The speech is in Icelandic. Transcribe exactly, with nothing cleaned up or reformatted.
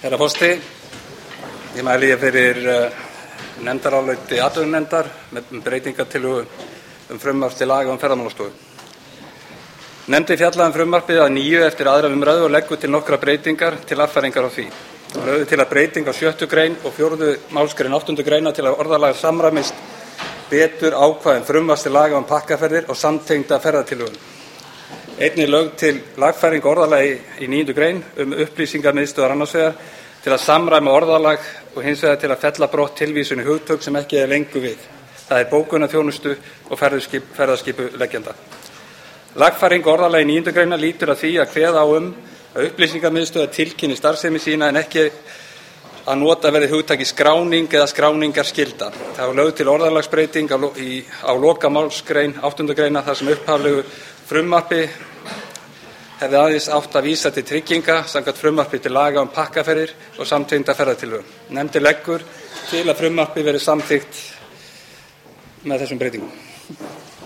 Herra forseti, ég mæli hér fyrir nefndaráliti atvinnuveganefndar með breytingartillögu um frumvarp til laga um Ferðamálastofu. Nefndin fjallaði um frumvarpið að nýju eftir aðra umræðu og leggur til nokkrar breytingar til lagfæringar á því. Lögðu til að breyting á sjöttu grein og fjórðu málsgrein áttundu greina til að orðalag samræmist betur ákvæðum frumvarps til laga um pakkaferðir og samtengda ferðatilhögun. Einnig lögð til lagfæring orðalagi í níundu grein um upplýsingarmiðstöðvar annars vegar til að samræma orðalag og hins vegar til að fella brott tilvísun í hugtök sem ekki er lengur við. Það er bókunarþjónustu og ferðaskipuleggjanda. Lagfæring orðalagi í níundu grein lýtur að því að kveða á um að upplýsingarmiðstöðvar tilkynni starfsemi sína en ekki að nota verði hugtakið skráning eða skráningarskylda. Það var lögð til orðalagsbreyting á, í, á lokamálsgrein áttundu greina þar sem upphaflegu frumvarpi hefði aðeins átt að vísa til trygginga samkvæmt frumvarpi til laga um pakkaferðir og samtengda ferðatilhögun. Nefndin leggur til að frumvarpið verði samþykkt með þessum breytingum.